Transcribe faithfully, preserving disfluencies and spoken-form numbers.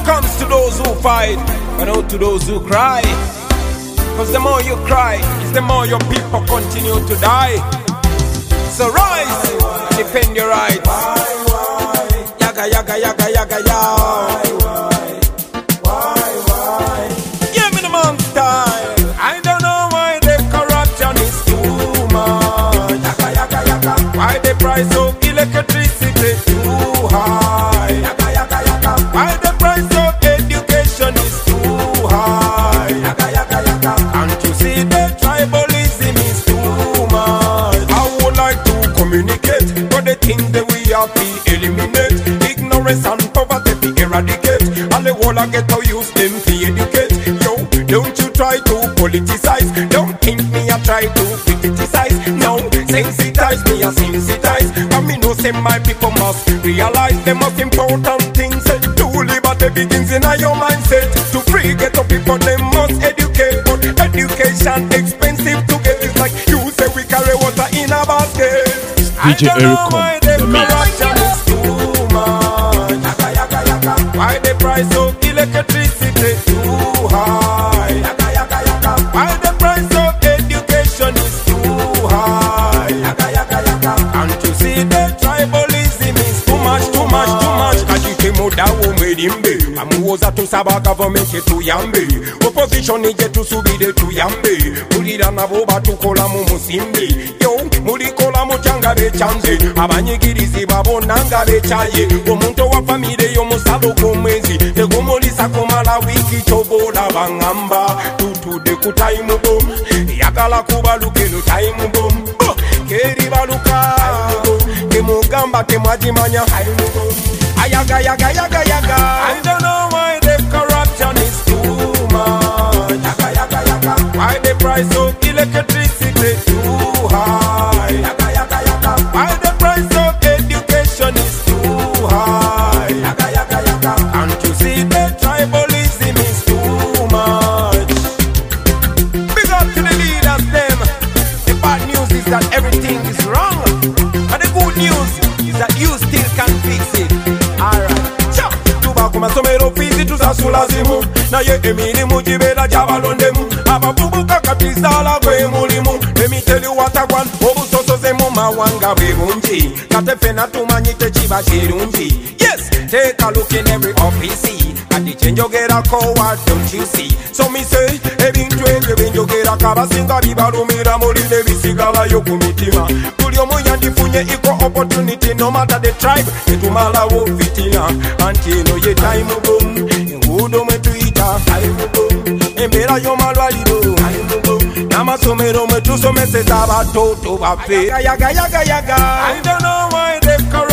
comes to those who fight, but not to those who cry. Cause the more you cry, is the more your people continue to die. So rise, defend your rights. Yaga, yaga, yaga, yaga, yaga. Give me the man style. I don't know why the corruption is too much. Yaga, yaga, yaga. Why the price of electricity too high? Yaga, yaga, yaga. Why the price of education is too high? Yaga, yaga, yaga. Can't you see the tribalism is too much? I would like to communicate, but the things that we have to eliminate. Ignorance and poverty to eradicate. All the whole I get to use them to educate. Yo, don't you try to politicize. Don't think me I try to criticize. No, sensitize me I sensitize. And me know say my people must realize the most important things. To liberty begins in your mindset. To free get up people they must educate. But education expensive to get. It's like you say we carry water in a basket. D J Ericom, the mix. Why the price of electricity too high? Yaga, yaga, yaga. Why the price of education is too high? Yaga, yaga, yaga. Can't you see the tribalism is too much, too much, too much? Kajike muda umedimbe amuoza tusaba government yetu yambe opposition ije tusubide tuyambe mulira nabo batukola mu musimbe yo mulikola muchanga bechanze abanyigirizi babonanga bechaye omuntu wa family yo musalo komwezi tegumulisa kumala wiki chobola bangamba tutude ku time bomb yakala kubalukeno time bomb keri baluka kemugamba temwajimanya ayaga yaga yaga yaga. I don't know why the corruption is too much. Yaga yaga yaga. Why the price of electricity too high? Yaga yaga yaga. Why the price of education is too high? Yaga yaga yaga. Can't you see the tribalism is too much? Big up to the leaders them. The bad news is that everything is wrong, and the good news is that you still can fix it. Alright, cha tuba masomero fizi tusasula zimu na ye emirimu jibera jabalondemu ababubuka kapizala gwe mulimu. Let me tell you what I want. Obusosoze mu mawanga bebunji katefe natumanyite chiba chirunji. Yes, take a look in every office. Kati chenjogera coward, don't you see? So me say ebintu ebyo benjogera kabasinga bibalumira mulinde bisigala yo kumitima. Buli omu yandifunye equal opportunity no matter the tribe. Etumalawo fitina anti no ye time boom. Ngudo metuita time boom. Embera yo malwaliro time boom. Namasomero metusomeseza abatoto bafe. Yaga yaga yaga yaga. I don't know why they corrupt